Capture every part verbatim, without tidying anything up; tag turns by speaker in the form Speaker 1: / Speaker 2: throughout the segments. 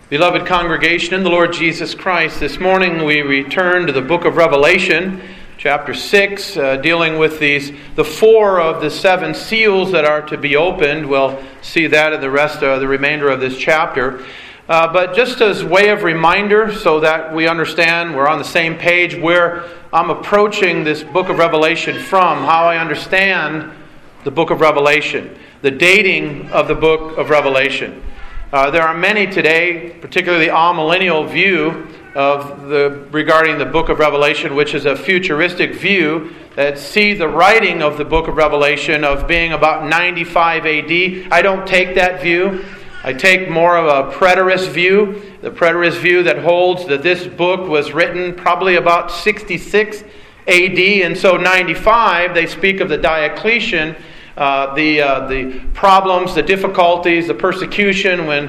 Speaker 1: Beloved congregation in the Lord Jesus Christ, this morning we return to the book of Revelation, chapter six, uh, dealing with these the four of the seven seals that are to be opened. We'll see that in the rest of the remainder of this chapter. Uh, but just as way of reminder, so that we understand we're on the same page where I'm approaching this book of Revelation from, how I understand the book of Revelation, the dating of the book of Revelation. Uh, there are many today, particularly the amillennial view of the regarding the book of Revelation, which is a futuristic view that see the writing of the book of Revelation of being about ninety-five A D. I don't take that view. I take more of a preterist view, the preterist view that holds that this book was written probably about sixty-six A D, and so ninety-five, they speak of the Diocletian, Uh, the uh, the problems, the difficulties, the persecution when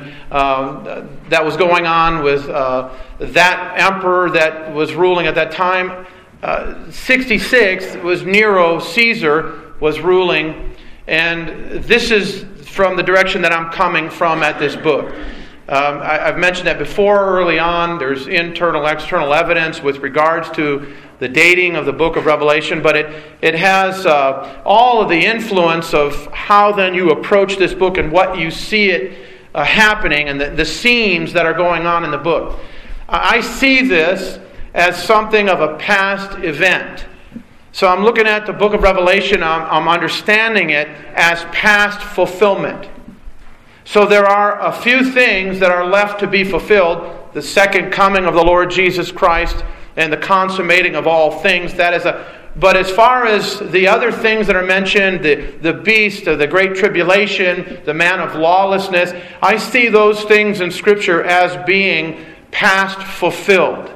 Speaker 1: uh, that was going on with uh, that emperor that was ruling at that time. Uh, sixty-six was Nero Caesar was ruling, and this is from the direction that I'm coming from at this book. Um, I, I've mentioned that before early on. There's internal, external evidence with regards to the dating of the book of Revelation, but it, it has uh, all of the influence of how then you approach this book and what you see it uh, happening and the, the scenes that are going on in the book. I see this as something of a past event. So I'm looking at the book of Revelation, I'm, I'm understanding it as past fulfillment. So there are a few things that are left to be fulfilled. The second coming of the Lord Jesus Christ and the consummating of all things. That is a. But as far as the other things that are mentioned, the, the beast, the great tribulation, the man of lawlessness, I see those things in Scripture as being past fulfilled.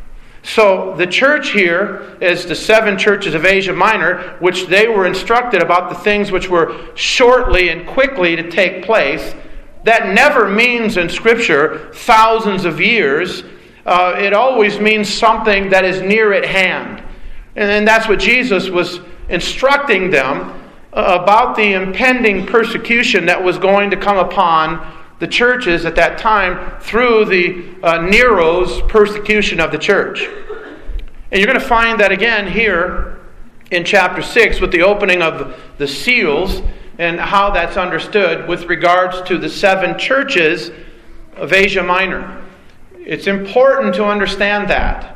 Speaker 1: So the church here is the seven churches of Asia Minor, which they were instructed about the things which were shortly and quickly to take place. That never means in Scripture thousands of years. Uh, it always means something that is near at hand. And then that's what Jesus was instructing them uh, about the impending persecution that was going to come upon the churches at that time through the uh, Nero's persecution of the church. And you're going to find that again here in chapter six with the opening of the seals and how that's understood with regards to the seven churches of Asia Minor. It's important to understand that.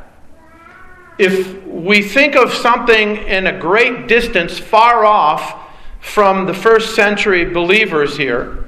Speaker 1: If we think of something in a great distance far off from the first century believers here,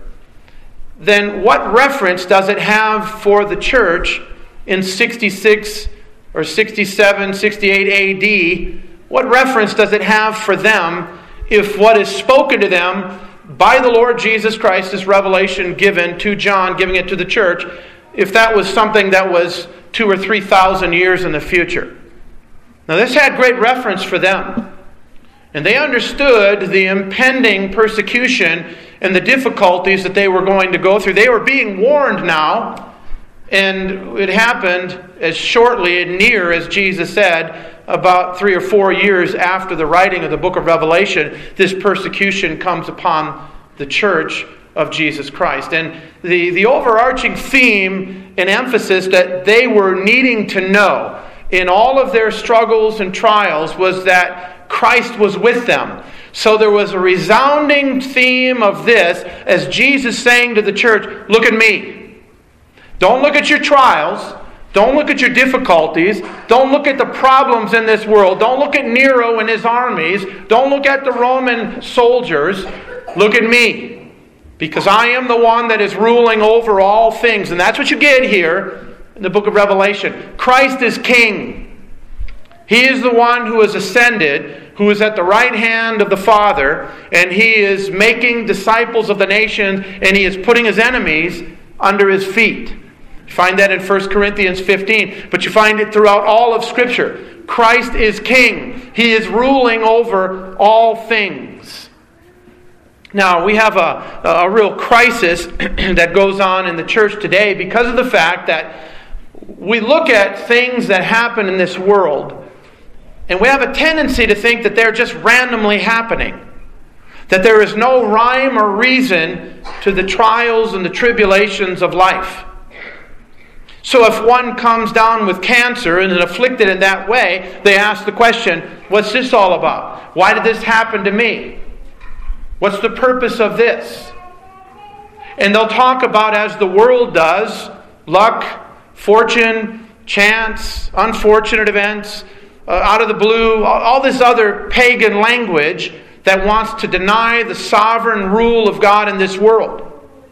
Speaker 1: then what reference does it have for the church in sixty-six or sixty-seven, sixty-eight A D? What reference does it have for them if what is spoken to them by the Lord Jesus Christ, this revelation given to John, giving it to the church, if that was something that was two or three thousand years in the future? Now this had great reference for them. And they understood the impending persecution and the difficulties that they were going to go through. They were being warned now. And it happened as shortly and near as Jesus said, about three or four years after the writing of the book of Revelation, this persecution comes upon the church of Jesus Christ. And the, the overarching theme and emphasis that they were needing to know in all of their struggles and trials was that Christ was with them. So there was a resounding theme of this as Jesus saying to the church, look at me. Don't look at your trials. Don't look at your difficulties. Don't look at the problems in this world. Don't look at Nero and his armies. Don't look at the Roman soldiers. Look at me. Because I am the one that is ruling over all things. And that's what you get here in the book of Revelation. Christ is King. He is the one who has ascended, who is at the right hand of the Father, and He is making disciples of the nations, and He is putting His enemies under His feet. You find that in First Corinthians fifteen, but you find it throughout all of Scripture. Christ is King. He is ruling over all things. Now, we have a, a real crisis that goes on in the church today because of the fact that we look at things that happen in this world and we have a tendency to think that they're just randomly happening. That there is no rhyme or reason to the trials and the tribulations of life. So if one comes down with cancer and is afflicted in that way, they ask the question, what's this all about? Why did this happen to me? What's the purpose of this? And they'll talk about, as the world does, luck, fortune, chance, unfortunate events, uh, out of the blue, all, all this other pagan language that wants to deny the sovereign rule of God in this world.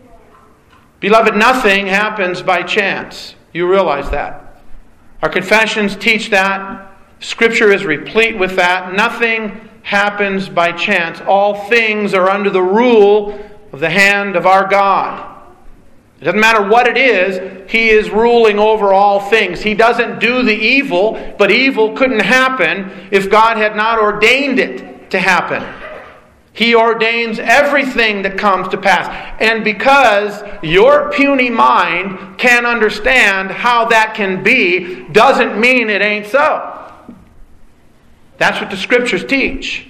Speaker 1: Beloved, nothing happens by chance. You realize that. Our confessions teach that. Scripture is replete with that. Nothing happens by chance. All things are under the rule of the hand of our God. It doesn't matter what it is, He is ruling over all things. He doesn't do the evil, but evil couldn't happen if God had not ordained it to happen. He ordains everything that comes to pass. And because your puny mind can't understand how that can be, doesn't mean it ain't so. That's what the Scriptures teach.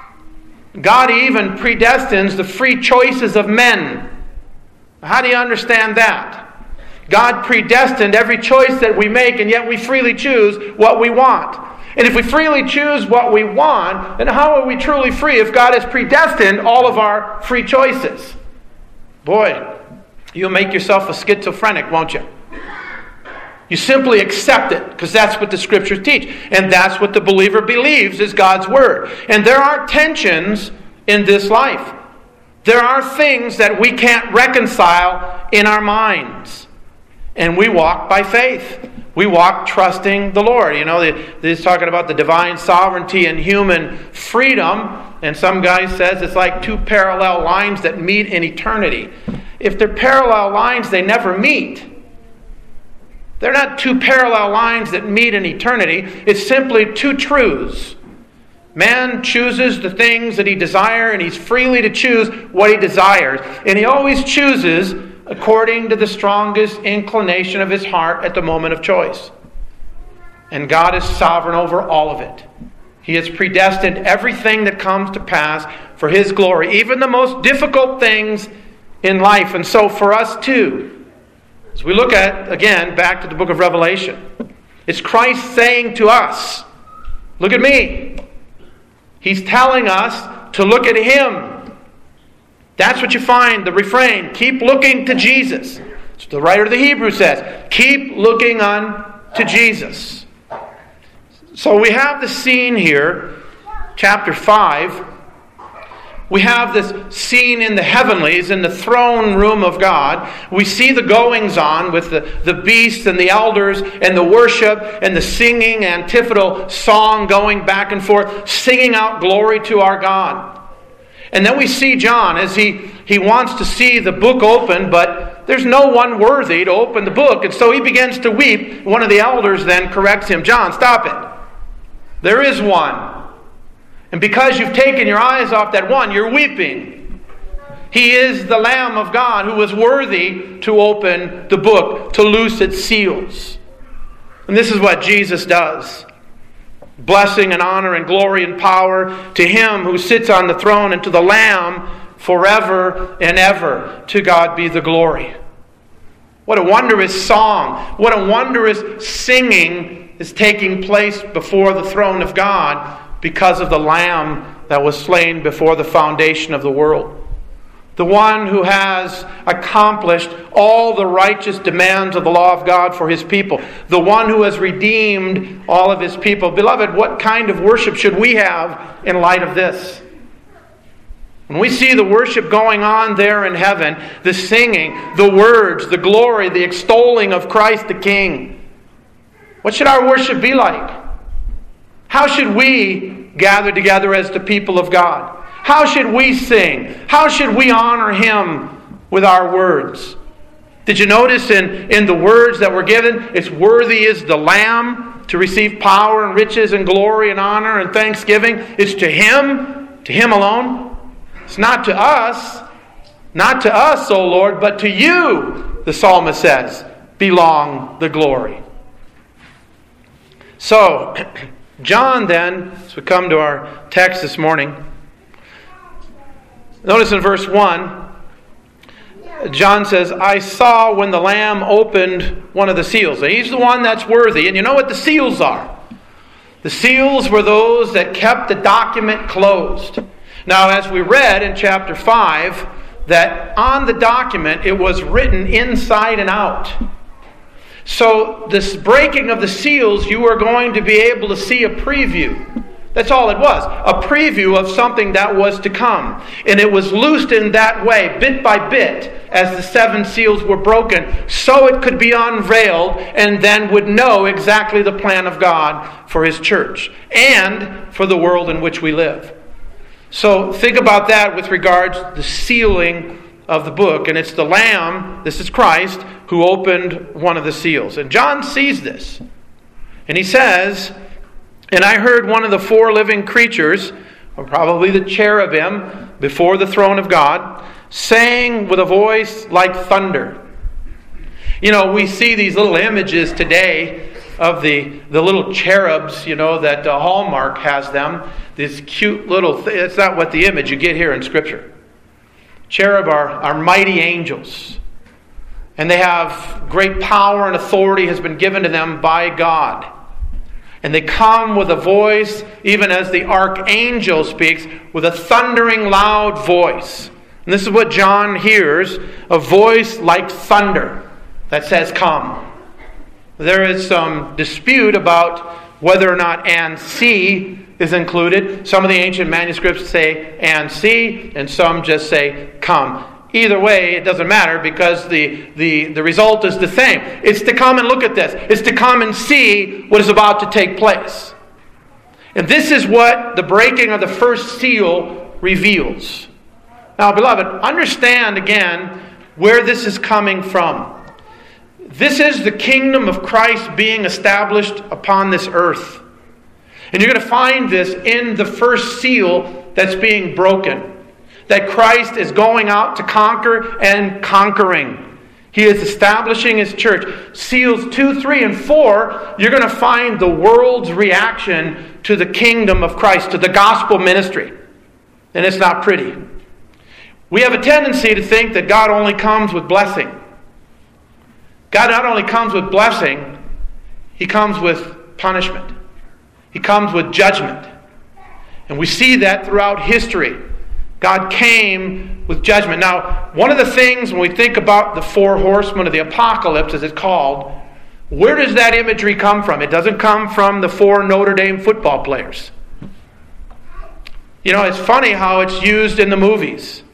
Speaker 1: God even predestines the free choices of men. How do you understand that? God predestined every choice that we make, and yet we freely choose what we want. And if we freely choose what we want, then how are we truly free if God has predestined all of our free choices? Boy, you'll make yourself a schizophrenic, won't you? You simply accept it, because that's what the Scriptures teach. And that's what the believer believes is God's Word. And there are tensions in this life. There are things that we can't reconcile in our minds. And we walk by faith. We walk trusting the Lord. You know, he's talking about the divine sovereignty and human freedom. And some guy says it's like two parallel lines that meet in eternity. If they're parallel lines, they never meet. They're not two parallel lines that meet in eternity. It's simply two truths. Man chooses the things that he desires, and he's freely to choose what he desires. And he always chooses according to the strongest inclination of his heart at the moment of choice. And God is sovereign over all of it. He has predestined everything that comes to pass for His glory, even the most difficult things in life. And so for us too, as we look at, again, back to the book of Revelation, it's Christ saying to us, look at me. He's telling us to look at Him. That's what you find, the refrain. Keep looking to Jesus. So the writer of the Hebrews says, keep looking unto Jesus. So we have the scene here, chapter five. We have this scene in the heavenlies, in the throne room of God. We see the goings on with the, the beasts and the elders and the worship and the singing, antiphonal song going back and forth, singing out glory to our God. And then we see John as he, he wants to see the book open, but there's no one worthy to open the book. And so he begins to weep. One of the elders then corrects him. John, stop it. There is one. And because you've taken your eyes off that one, you're weeping. He is the Lamb of God who was worthy to open the book, to loose its seals. And this is what Jesus does. Blessing and honor and glory and power to Him who sits on the throne and to the Lamb forever and ever. To God be the glory. What a wondrous song. What a wondrous singing is taking place before the throne of God because of the Lamb that was slain before the foundation of the world. The one who has accomplished all the righteous demands of the law of God for His people. The one who has redeemed all of His people. Beloved, what kind of worship should we have in light of this? When we see the worship going on there in heaven, the singing, the words, the glory, the extolling of Christ the King, what should our worship be like? How should we gather together as the people of God? How should we sing? How should we honor Him with our words? Did you notice in, in the words that were given, it's worthy is the Lamb to receive power and riches and glory and honor and thanksgiving. It's to Him, to Him alone. It's not to us, not to us, O Lord, but to You, the psalmist says, belong the glory. So, John then, as we come to our text this morning, notice in verse one, John says, I saw when the Lamb opened one of the seals. Now, he's the one that's worthy. And you know what the seals are? The seals were those that kept the document closed. Now, as we read in chapter five, that on the document it was written inside and out. So this breaking of the seals, you are going to be able to see a preview. That's all it was. A preview of something that was to come. And it was loosed in that way, bit by bit, as the seven seals were broken, so it could be unveiled and then would know exactly the plan of God for His church and for the world in which we live. So think about that with regards to the sealing of the book. And it's the Lamb, this is Christ, who opened one of the seals. And John sees this. And he says, and I heard one of the four living creatures, or probably the cherubim, before the throne of God, saying with a voice like thunder. You know, we see these little images today of the, the little cherubs, you know, that uh, Hallmark has them. This cute little thing. It's not what the image you get here in Scripture. Cherub are, are mighty angels. And they have great power and authority has been given to them by God. And they come with a voice, even as the archangel speaks, with a thundering loud voice. And this is what John hears, a voice like thunder that says, come. There is some dispute about whether or not and see is included. Some of the ancient manuscripts say and see, and some just say come. Either way, it doesn't matter because the, the, the result is the same. It's to come and look at this. It's to come and see what is about to take place. And this is what the breaking of the first seal reveals. Now, beloved, understand again where this is coming from. This is the kingdom of Christ being established upon this earth. And you're going to find this in the first seal that's being broken. That Christ is going out to conquer and conquering. He is establishing His church. Seals two, three, and four, you're going to find the world's reaction to the kingdom of Christ, to the gospel ministry. And it's not pretty. We have a tendency to think that God only comes with blessing. God not only comes with blessing, He comes with punishment. He comes with judgment. And we see that throughout history. God came with judgment. Now, one of the things when we think about the four horsemen of the apocalypse, as it's called, where does that imagery come from? It doesn't come from the four Notre Dame football players. You know, it's funny how it's used in the movies.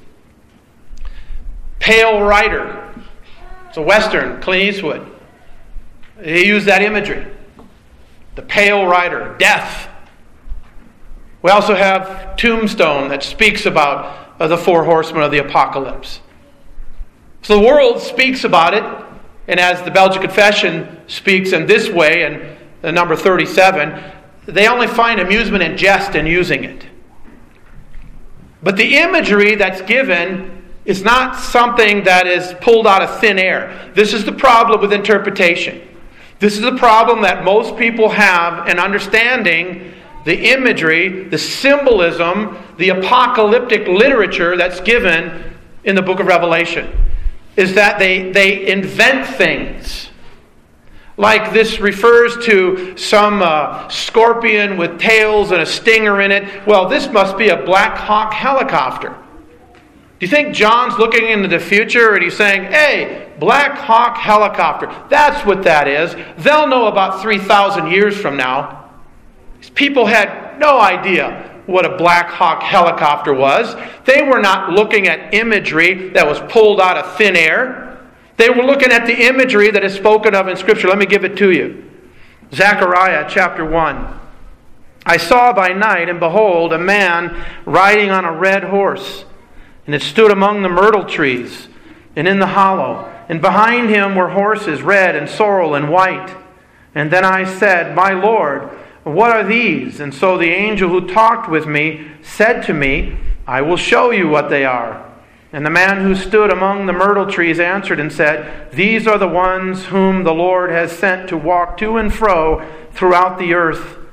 Speaker 1: Pale Rider. It's a Western, Clint Eastwood. He used that imagery. The Pale Rider, death. We also have Tombstone that speaks about uh, the four horsemen of the apocalypse. So the world speaks about it, and as the Belgian Confession speaks in this way, in the number thirty-seven, they only find amusement and jest in using it. But the imagery that's given is not something that is pulled out of thin air. This is the problem with interpretation. This is the problem that most people have in understanding the imagery, the symbolism, the apocalyptic literature that's given in the book of Revelation. Is that they, they invent things. Like this refers to some uh, scorpion with tails and a stinger in it. Well, this must be a Black Hawk helicopter. Do you think John's looking into the future and he's saying, hey, Black Hawk helicopter, that's what that is. They'll know about three thousand years from now. These people had no idea what a Black Hawk helicopter was. They were not looking at imagery that was pulled out of thin air. They were looking at the imagery that is spoken of in Scripture. Let me give it to you. Zechariah chapter one. I saw by night, and behold, a man riding on a red horse. And it stood among the myrtle trees, and in the hollow. And behind him were horses, red and sorrel and white. And then I said, My Lord, what are these? And so the angel who talked with me said to me, I will show you what they are. And the man who stood among the myrtle trees answered and said, These are the ones whom the Lord has sent to walk to and fro throughout the earth,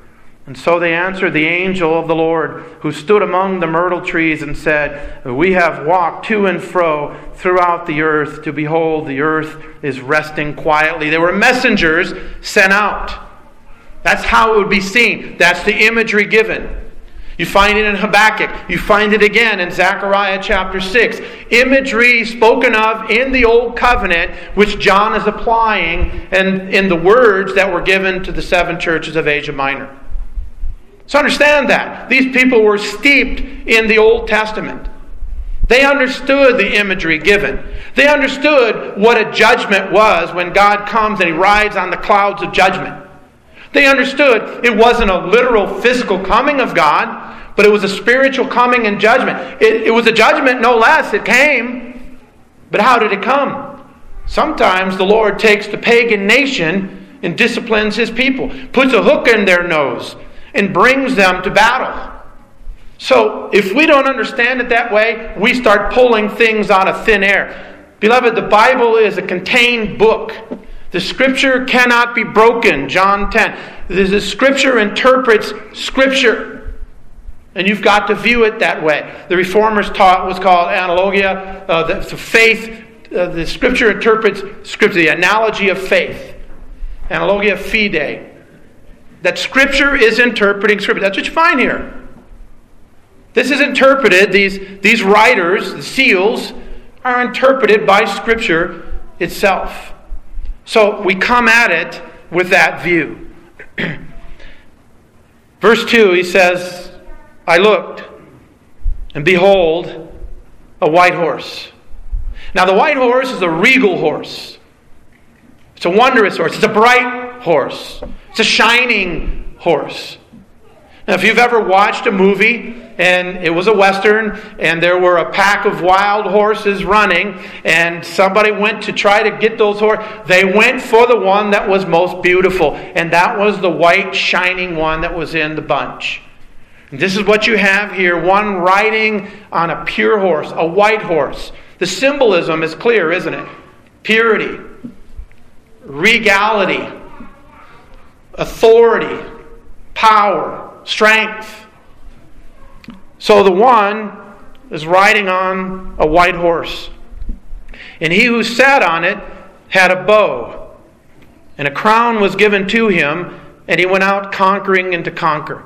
Speaker 1: And so they answered the angel of the Lord, who stood among the myrtle trees, and said, We have walked to and fro throughout the earth, to behold, the earth is resting quietly. They were messengers sent out. That's how it would be seen. That's the imagery given. You find it in Habakkuk. You find it again in Zechariah chapter six. Imagery spoken of in the Old Covenant, which John is applying and in the words that were given to the seven churches of Asia Minor. So understand that. These people were steeped in the Old Testament. They understood the imagery given. They understood what a judgment was when God comes and He rides on the clouds of judgment. They understood it wasn't a literal physical coming of God, but it was a spiritual coming and judgment. It, it was a judgment, no less. It came. But how did it come? Sometimes the Lord takes the pagan nation and disciplines His people, puts a hook in their nose, and brings them to battle. So, if we don't understand it that way, we start pulling things out of thin air. Beloved, the Bible is a contained book. The Scripture cannot be broken, John ten. The Scripture interprets Scripture. And you've got to view it that way. The Reformers taught what's called analogia, uh, the, the faith. Uh, the Scripture interprets Scripture, the analogy of faith. Analogia fide. That Scripture is interpreting Scripture. That's what you find here. This is interpreted, these, these writers, the seals, are interpreted by Scripture itself. So we come at it with that view. Verse two, he says, I looked, and behold, a white horse. Now the white horse is a regal horse. It's a wondrous horse. It's a bright horse. It's a shining horse. Now, if you've ever watched a movie and it was a Western and there were a pack of wild horses running and somebody went to try to get those horses, they went for the one that was most beautiful. And that was the white, shining one that was in the bunch. And this is what you have here. One riding on a pure horse, a white horse. The symbolism is clear, isn't it? Purity, regality, authority, power, strength. So the one is riding on a white horse. And he who sat on it had a bow. And a crown was given to him, and he went out conquering and to conquer.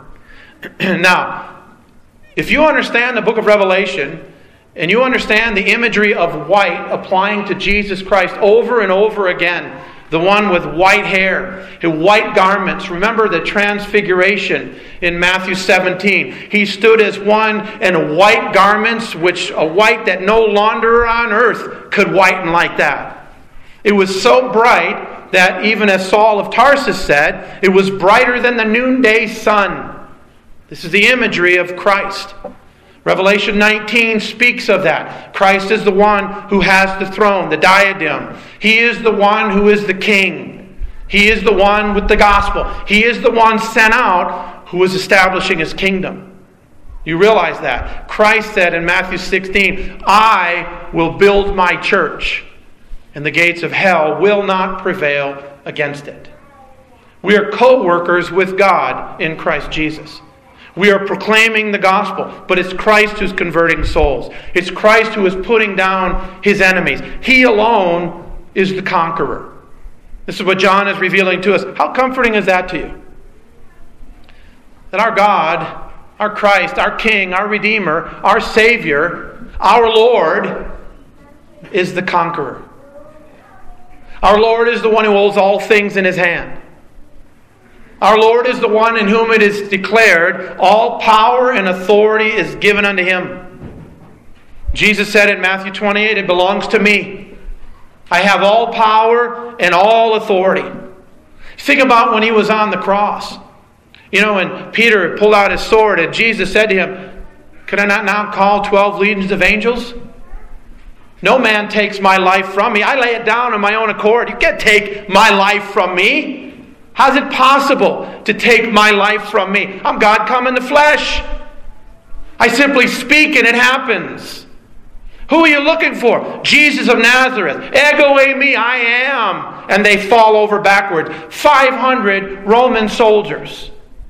Speaker 1: Now, if you understand the book of Revelation, and you understand the imagery of white applying to Jesus Christ over and over again, the one with white hair, white garments. Remember the transfiguration in Matthew seventeen. He stood as one in white garments, which a white that no launderer on earth could whiten like that. It was so bright that even as Saul of Tarsus said, it was brighter than the noonday sun. This is the imagery of Christ. Revelation nineteen speaks of that. Christ is the one who has the throne, the diadem. He is the one who is the king. He is the one with the gospel. He is the one sent out who is establishing His kingdom. You realize that. Christ said in Matthew sixteen, I will build my church, and the gates of hell will not prevail against it. We are co-workers with God in Christ Jesus. We are proclaiming the gospel, but it's Christ who's converting souls. It's Christ who is putting down His enemies. He alone is the conqueror. This is what John is revealing to us. How comforting is that to you? That our God, our Christ, our King, our Redeemer, our Savior, our Lord is the conqueror. Our Lord is the one who holds all things in His hand. Our Lord is the one in whom it is declared, all power and authority is given unto Him. Jesus said in Matthew twenty-eight, it belongs to me. I have all power and all authority. Think about when He was on the cross. You know, when Peter pulled out his sword and Jesus said to him, could I not now call twelve legions of angels? No man takes my life from me. I lay it down on my own accord. You can't take my life from me. How's it possible to take my life from me? I'm God come in the flesh. I simply speak and it happens. Who are you looking for? Jesus of Nazareth. Ego eimi, I am. And they fall over backwards. five hundred Roman soldiers.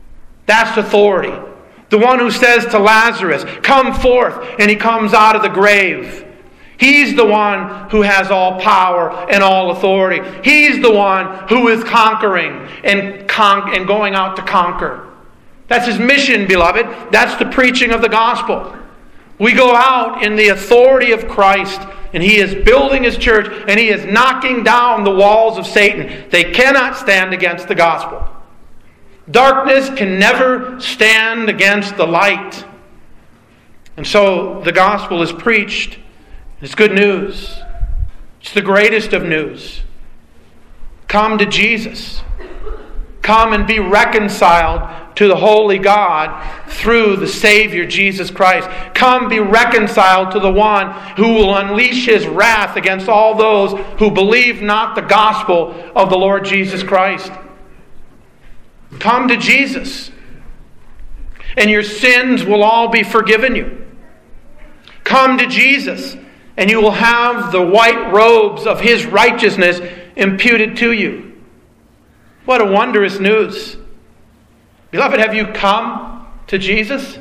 Speaker 1: That's authority. The one who says to Lazarus, "Come forth," and he comes out of the grave. He's the one who has all power and all authority. He's the one who is conquering and, con- and going out to conquer. That's his mission, beloved. That's the preaching of the gospel. We go out in the authority of Christ, and he is building his church, and he is knocking down the walls of Satan. They cannot stand against the gospel. Darkness can never stand against the light. And so the gospel is preached. It's good news. It's the greatest of news. Come to Jesus. Come and be reconciled to the holy God through the Savior Jesus Christ. Come be reconciled to the one who will unleash his wrath against all those who believe not the gospel of the Lord Jesus Christ. Come to Jesus, and your sins will all be forgiven you. Come to Jesus, and you will have the white robes of his righteousness imputed to you. What a wondrous news. Beloved, have you come to Jesus?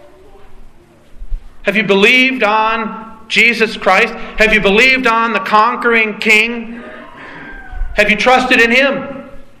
Speaker 1: Have you believed on Jesus Christ? Have you believed on the conquering King? Have you trusted in him?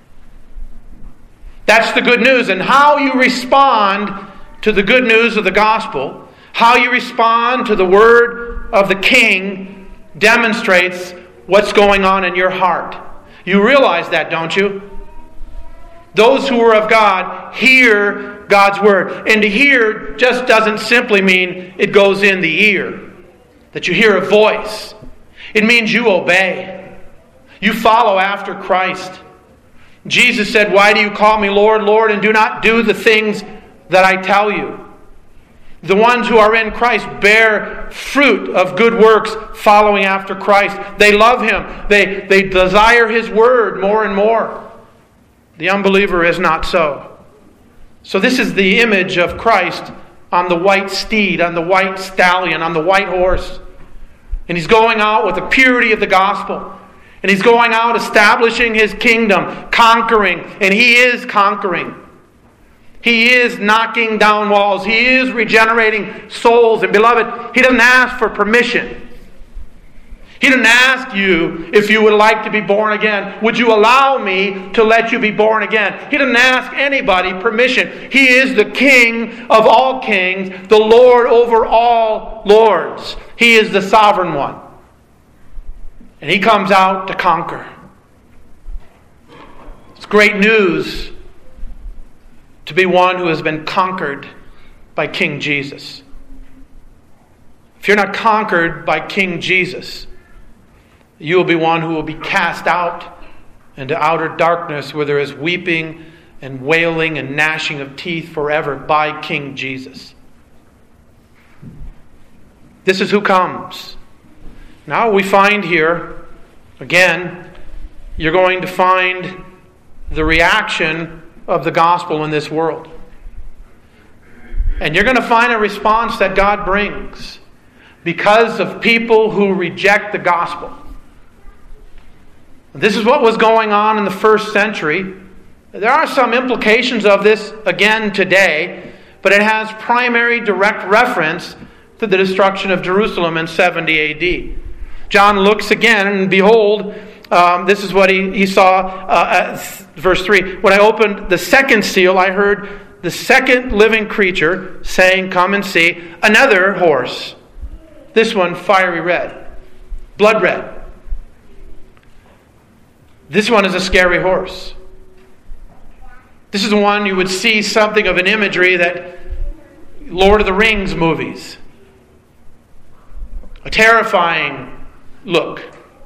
Speaker 1: That's the good news. And how you respond to the good news of the gospel, how you respond to the word of the King, demonstrates what's going on in your heart. You realize that, don't you? Those who are of God hear God's word. And to hear just doesn't simply mean it goes in the ear, that you hear a voice. It means you obey. You follow after Christ. Jesus said, "Why do you call me Lord, Lord, and do not do the things that I tell you?" The ones who are in Christ bear fruit of good works following after Christ. They love him. They, they desire his word more and more. The unbeliever is not so. So this is the image of Christ on the white steed, on the white stallion, on the white horse. And he's going out with the purity of the gospel. And he's going out establishing his kingdom, conquering. And he is conquering. He is knocking down walls. He is regenerating souls. And beloved, he doesn't ask for permission. He didn't ask you if you would like to be born again. Would you allow me to let you be born again? He didn't ask anybody permission. He is the King of all kings, the Lord over all lords. He is the sovereign one. And he comes out to conquer. It's great news to be one who has been conquered by King Jesus. If you're not conquered by King Jesus, you will be one who will be cast out into outer darkness where there is weeping and wailing and gnashing of teeth forever by King Jesus. This is who comes. Now we find here, again, you're going to find the reaction of the gospel in this world. And you're going to find a response that God brings because of people who reject the gospel. This is what was going on in the first century. There are some implications of this again today, but it has primary direct reference to the destruction of Jerusalem in seventy A D. John looks again, and behold, um, this is what he, he saw, uh, at verse three. When I opened the second seal, I heard the second living creature saying, "Come and see." Another horse, this one fiery red, blood red. This one is a scary horse. This is the one you would see something of an imagery that Lord of the Rings movies. A terrifying look.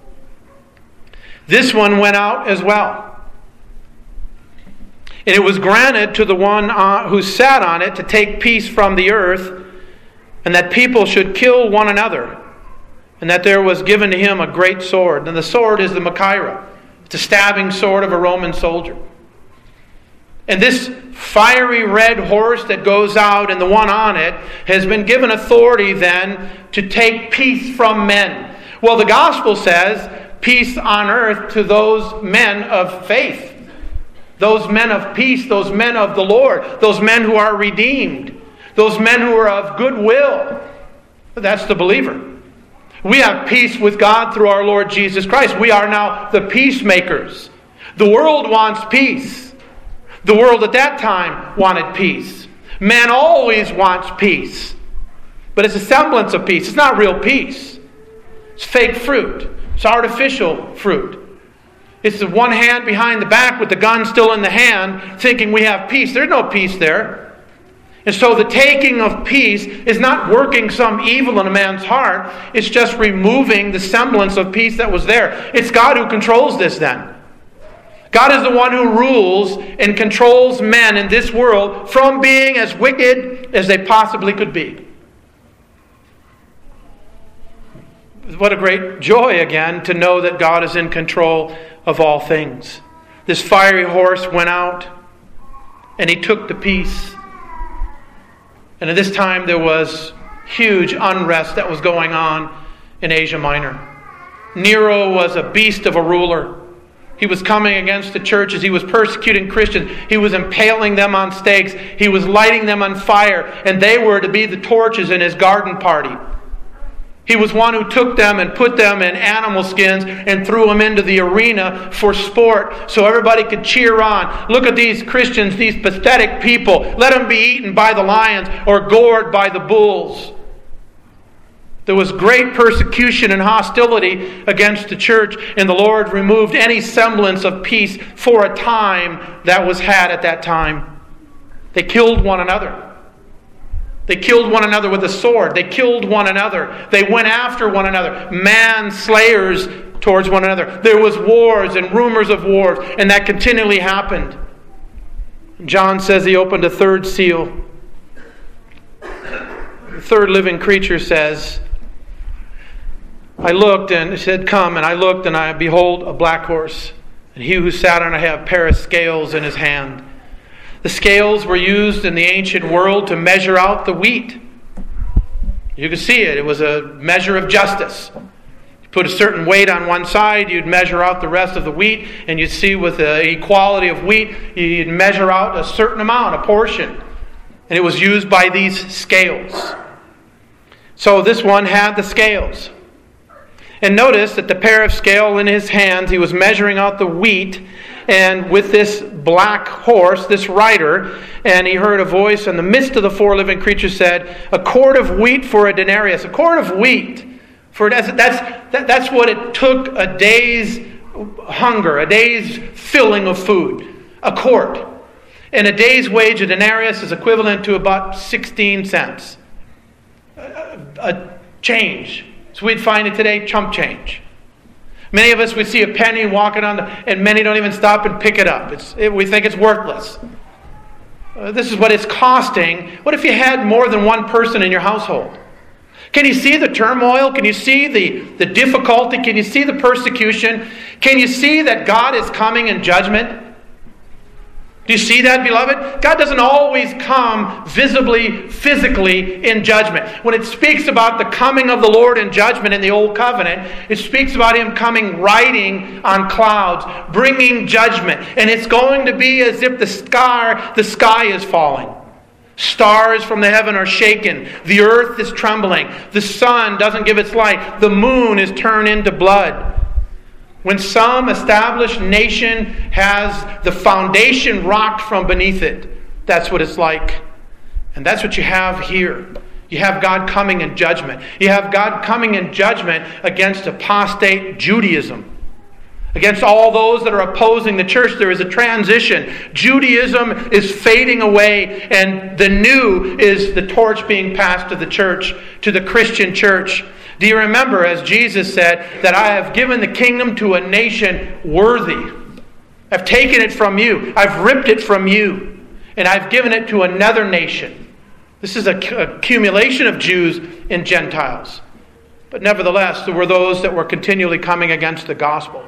Speaker 1: This one went out as well. And it was granted to the one uh, who sat on it to take peace from the earth, and that people should kill one another, and that there was given to him a great sword. And the sword is the Machaira. It's a stabbing sword of a Roman soldier. And this fiery red horse that goes out and the one on it has been given authority then to take peace from men. Well, the gospel says peace on earth to those men of faith. Those men of peace, those men of the Lord, those men who are redeemed, those men who are of goodwill. That's the believer. We have peace with God through our Lord Jesus Christ. We are now the peacemakers. The world wants peace. The world at that time wanted peace. Man always wants peace. But it's a semblance of peace. It's not real peace. It's fake fruit. It's artificial fruit. It's the one hand behind the back with the gun still in the hand, thinking we have peace. There's no peace there. And so the taking of peace is not working some evil in a man's heart. It's just removing the semblance of peace that was there. It's God who controls this then. God is the one who rules and controls men in this world from being as wicked as they possibly could be. What a great joy again to know that God is in control of all things. This fiery horse went out and he took the peace. And at this time there was huge unrest that was going on in Asia Minor. Nero was a beast of a ruler. He was coming against the churches. He was persecuting Christians. He was impaling them on stakes. He was lighting them on fire. And they were to be the torches in his garden party. He was one who took them and put them in animal skins and threw them into the arena for sport so everybody could cheer on. Look at these Christians, these pathetic people. Let them be eaten by the lions or gored by the bulls. There was great persecution and hostility against the church, and the Lord removed any semblance of peace for a time that was had at that time. They killed one another. They killed one another with a sword. They killed one another. They went after one another. Man-slayers towards one another. There was wars and rumors of wars, and that continually happened. John says he opened a third seal. The third living creature says, I looked and it said, come, and I looked and I behold a black horse. And he who sat on it had a pair of scales in his hand. The scales were used in the ancient world to measure out the wheat. You could see it. It was a measure of justice. You put a certain weight on one side, you'd measure out the rest of the wheat, and you'd see with the equality of wheat, you'd measure out a certain amount, a portion. And it was used by these scales. So this one had the scales. And notice that the pair of scale in his hands, he was measuring out the wheat, and with this black horse, this rider, and he heard a voice in the midst of the four living creatures said, a quart of wheat for a denarius. A quart of wheat, for that's, that's, that, that's what it took a day's hunger, a day's filling of food. A quart. And a day's wage, a denarius, is equivalent to about sixteen cents. A, a change. So we'd find it today, chump change. Many of us would see a penny walking on the, and many don't even stop and pick it up. It's, it, we think it's worthless. Uh, this is what it's costing. What if you had more than one person in your household? Can you see the turmoil? Can you see the, the difficulty? Can you see the persecution? Can you see that God is coming in judgment? Do you see that, beloved? God doesn't always come visibly, physically in judgment. When it speaks about the coming of the Lord in judgment in the Old Covenant, it speaks about Him coming riding on clouds, bringing judgment. And it's going to be as if the sky, the sky is falling. Stars from the heaven are shaken. The earth is trembling. The sun doesn't give its light. The moon is turned into blood. When some established nation has the foundation rocked from beneath it, that's what it's like. And that's what you have here. You have God coming in judgment. You have God coming in judgment against apostate Judaism. Against all those that are opposing the church, there is a transition. Judaism is fading away, and the new is the torch being passed to the church, to the Christian church. Do you remember, as Jesus said, that I have given the kingdom to a nation worthy? I've taken it from you. I've ripped it from you. And I've given it to another nation. This is an accumulation of Jews and Gentiles. But nevertheless, there were those that were continually coming against the gospel.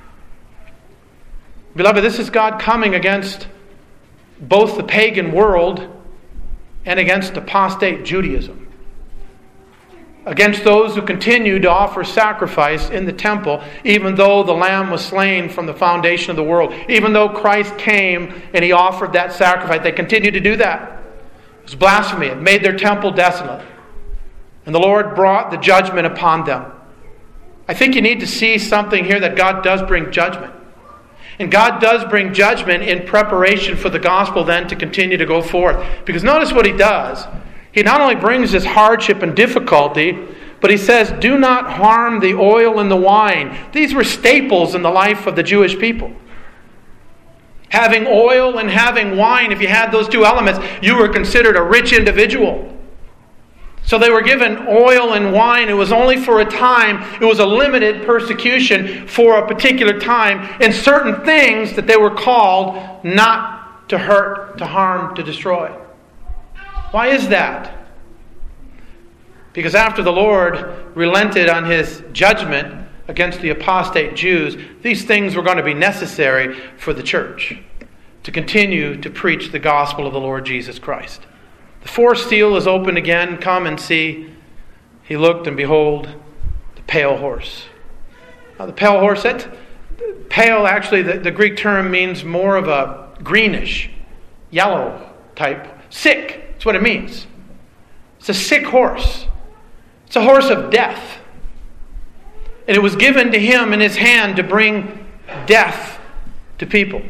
Speaker 1: Beloved, this is God coming against both the pagan world and against apostate Judaism. against those who continued to offer sacrifice in the temple, even though the Lamb was slain from the foundation of the world. Even though Christ came and He offered that sacrifice, they continued to do that. It was blasphemy. It made their temple desolate. And the Lord brought the judgment upon them. I think you need to see something here, that God does bring judgment. And God does bring judgment in preparation for the gospel then to continue to go forth. Because notice what He does. He not only brings this hardship and difficulty, but He says, do not harm the oil and the wine. These were staples in the life of the Jewish people. Having oil and having wine, if you had those two elements, you were considered a rich individual. So they were given oil and wine. It was only for a time. It was a limited persecution for a particular time. And certain things that they were called not to hurt, to harm, to destroy. Why is that? Because after the Lord relented on His judgment against the apostate Jews, these things were going to be necessary for the church to continue to preach the gospel of the Lord Jesus Christ. The fourth seal is opened again. Come and see. He looked, and behold, the pale horse. Now, the pale horse, that pale, actually, the, the Greek term means more of a greenish, yellow type. Sick, that's what it means. It's a sick horse. It's a horse of death. And it was given to him in his hand to bring death to people.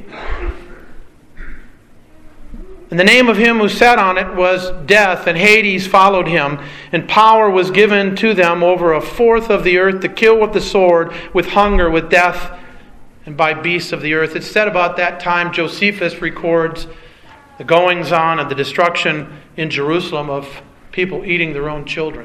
Speaker 1: And the name of him who sat on it was Death, and Hades followed him, and power was given to them over a fourth of the earth to kill with the sword, with hunger, with death, and by beasts of the earth. It's said about that time, Josephus records the goings on and the destruction in Jerusalem of people eating their own children.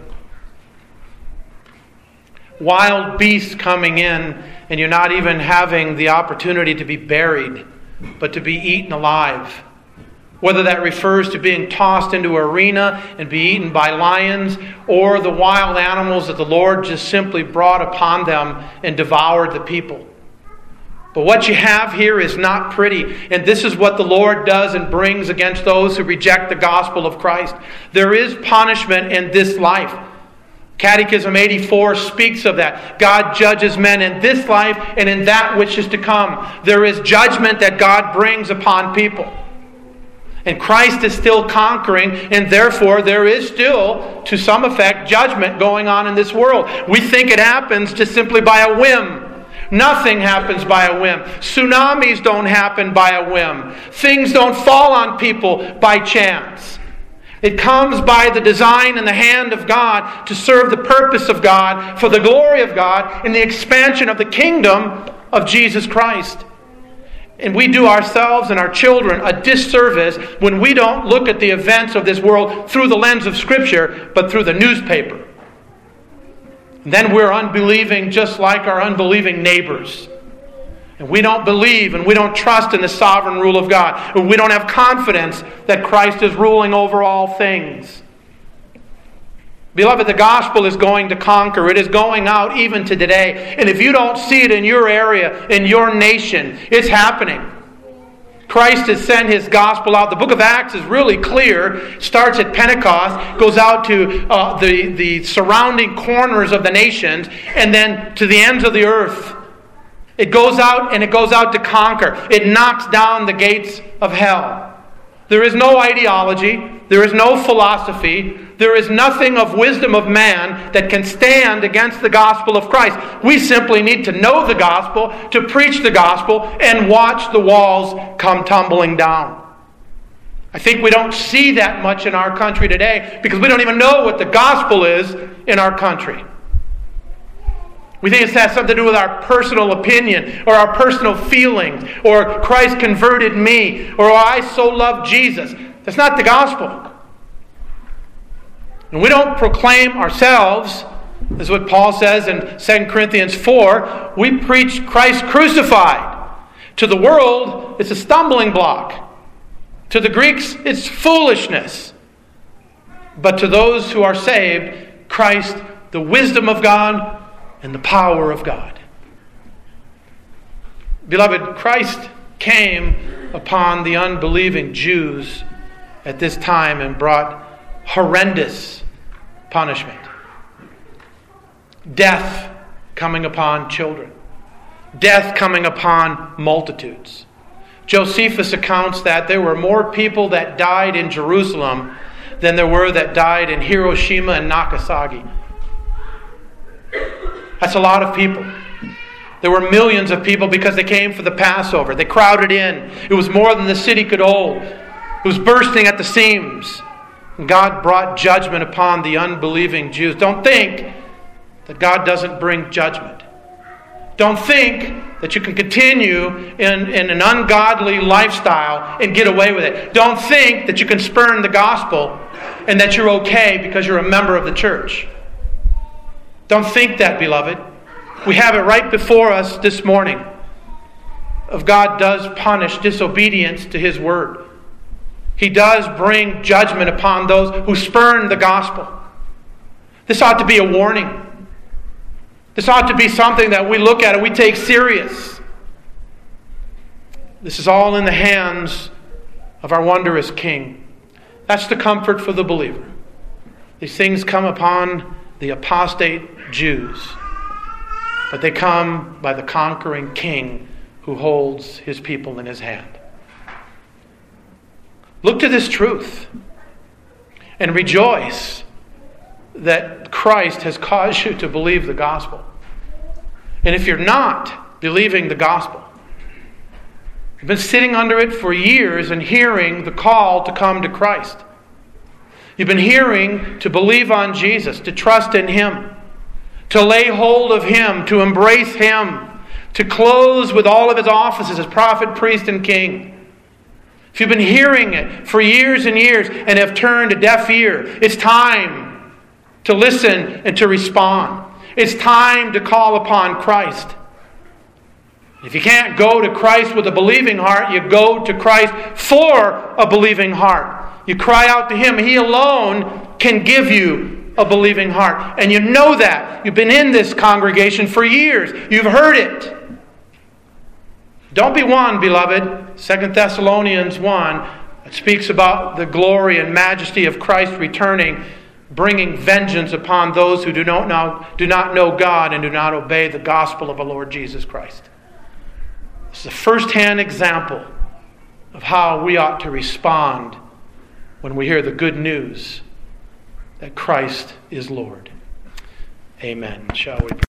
Speaker 1: Wild beasts coming in, and you're not even having the opportunity to be buried, but to be eaten alive. Whether that refers to being tossed into an arena and be eaten by lions, or the wild animals that the Lord just simply brought upon them and devoured the people. But what you have here is not pretty. And this is what the Lord does and brings against those who reject the gospel of Christ. There is punishment in this life. Catechism eighty-four speaks of that. God judges men in this life and in that which is to come. There is judgment that God brings upon people. And Christ is still conquering, and therefore there is still, to some effect, judgment going on in this world. We think it happens just simply by a whim. Nothing happens by a whim. Tsunamis don't happen by a whim. Things don't fall on people by chance. It comes by the design and the hand of God to serve the purpose of God, for the glory of God, and the expansion of the kingdom of Jesus Christ. And we do ourselves and our children a disservice when we don't look at the events of this world through the lens of Scripture, but through the newspaper. And then we're unbelieving just like our unbelieving neighbors. And we don't believe and we don't trust in the sovereign rule of God. And we don't have confidence that Christ is ruling over all things. Beloved, the gospel is going to conquer. It is going out even to today. And if you don't see it in your area, in your nation, it's happening. Christ has sent His gospel out. The book of Acts is really clear. It starts at Pentecost, goes out to uh, the, the surrounding corners of the nations, and then to the ends of the earth. It goes out and it goes out to conquer. It knocks down the gates of hell. There is no ideology. There is no philosophy. There is nothing of wisdom of man that can stand against the gospel of Christ. We simply need to know the gospel, to preach the gospel, and watch the walls come tumbling down. I think we don't see that much in our country today because we don't even know what the gospel is in our country. We think it has something to do with our personal opinion or our personal feelings, or Christ converted me, or I so love Jesus. That's not the gospel. And we don't proclaim ourselves, as what Paul says in Second Corinthians four, we preach Christ crucified. To the world, it's a stumbling block. To the Greeks, it's foolishness. But to those who are saved, Christ, the wisdom of God and the power of God. Beloved, Christ came upon the unbelieving Jews at this time and brought horrendous punishment. death coming upon children, death coming upon multitudes. Josephus accounts that there were more people that died in Jerusalem than there were that died in Hiroshima and Nagasaki. That's a lot of people. There were millions of people because they came for the Passover. They crowded in. It was more than the city could hold. It was bursting at the seams. And God brought judgment upon the unbelieving Jews. Don't think that God doesn't bring judgment. Don't think that you can continue in, in an ungodly lifestyle and get away with it. Don't think that you can spurn the gospel and that you're okay because you're a member of the church. Don't think that, beloved. We have it right before us this morning. Of God does punish disobedience to His word. He does bring judgment upon those who spurn the gospel. This ought to be a warning. This ought to be something that we look at and we take serious. This is all in the hands of our wondrous King. That's the comfort for the believer. These things come upon the apostate Jews, but they come by the conquering King who holds His people in His hand. Look to this truth and rejoice that Christ has caused you to believe the gospel. And if you're not believing the gospel, you've been sitting under it for years and hearing the call to come to Christ. You've been hearing to believe on Jesus, to trust in Him, to lay hold of Him, to embrace Him, to close with all of His offices as prophet, priest, and king. If you've been hearing it for years and years and have turned a deaf ear, it's time to listen and to respond. It's time to call upon Christ. If you can't go to Christ with a believing heart, you go to Christ for a believing heart. You cry out to Him. He alone can give you a believing heart. And you know that. You've been in this congregation for years. You've heard it. Don't be one, beloved. Second Thessalonians one, it speaks about the glory and majesty of Christ returning, bringing vengeance upon those who do not know, do not know God and do not obey the gospel of the Lord Jesus Christ. This is a first-hand example of how we ought to respond when we hear the good news that Christ is Lord. Amen. Shall we pray?